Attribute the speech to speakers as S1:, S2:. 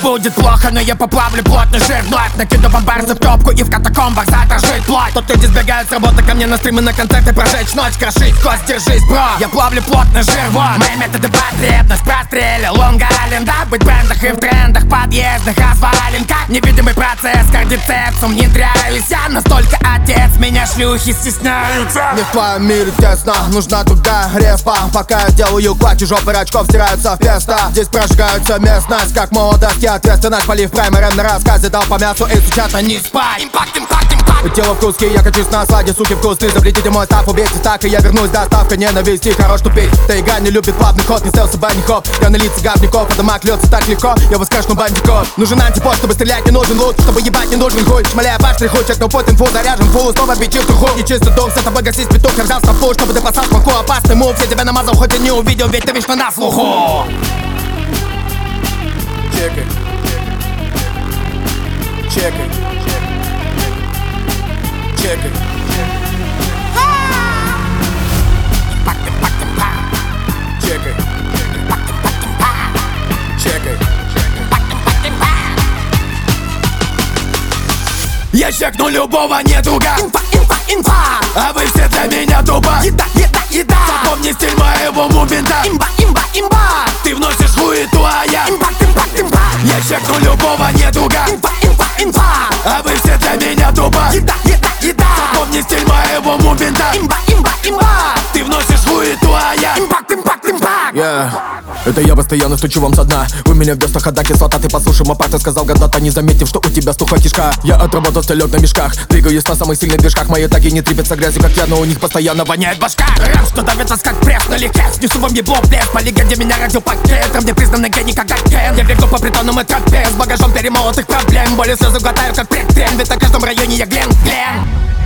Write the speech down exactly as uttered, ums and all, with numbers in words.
S1: будет плохо, но я поплавлю плотный жир вновь. Накиду бомбард в топку и в катакомбах задрожит плоть. Тут люди сбегают с работы ко мне на стримы, на концерты, прожечь ночь, крошить кость, держись, бро. Я плавлю плотный жир, вот. Мои методы потребность прострелил Лонг Айленд, да? Быть в брендах и в трендах подъездных развалин. Как невидимый процесс, кардицепсом внедряюсь я. Настолько отец, меня шлюхи стесняются.
S2: Не в твоем мире тесно, нужна другая респа. Пока я делаю клатчи, жопы рачков стираются в песто. Здесь прожигаются местность, как молодость и ответственность. Полив праймером на рассказе, дал по мясу и сейчас на не спать.
S1: Импакт, импакт, импакт.
S2: Тело в куски, я качусь на осаде, суки вкусные. Заплетите мой став, убейте так, и я вернусь. Доставка ненависти, хорош тупить. Та игра не любит плавный ход, не стелся банни хоп. Я на лице говняков, а домак льется так легко. Я воскрешну бандиков. Нужен антипод, чтобы стрелять, не нужен лут. Чтобы ебать, не нужен хуй. Шмаляя баш, штриху, чекнул путь, инфу, заряжен фул. Снова бичи в труху. И чистый дух, с тобой гасись петух. Я взял стопу, чтобы ты посал смоку. Опасный мув, я тебя намазал, хоть и не увидел, ведь ты вечно на слуху. Чекай. Чекай. Чекай. Чекай. Чекай.
S1: Я чекну любого недруга. Инфа, инфа, инфа. А вы все для меня тупо. Еда, еда, еда. Запомни стиль моего мувмента. Имба, имба, имба. Ты вносишь хуету, а я импакт, импакт, импакт. Я чекну любого недруга. Инфа, инфа, инфа. А вы все для меня тупо. Еда, еда, еда. Запомни стиль моего мувмента. Имба, имба, имба. Ты вносишь хуету, а я импакт, импакт, импакт.
S2: Yeah. Это я постоянно стучу вам со дна. Вы меня в гостях, хода кислота. Ты послушай, мой партер сказал когда-то, не заметив, что у тебя стухла кишка. Я отработал стелек на мешках, двигаюсь на самых сильных движках. Мои таги не трепятся грязью, как я, но у них постоянно воняет башка. Рэп, что давится как пресс, но легкес. Несу вам ебло в лес, по легенде меня родил пакет. Мне признанный гений, как Кен. Я бегу по притонам и тропе с багажом перемолотых проблем. Боли слезы глотаю, как предтрен. Ведь на каждом районе я Глен, Глен.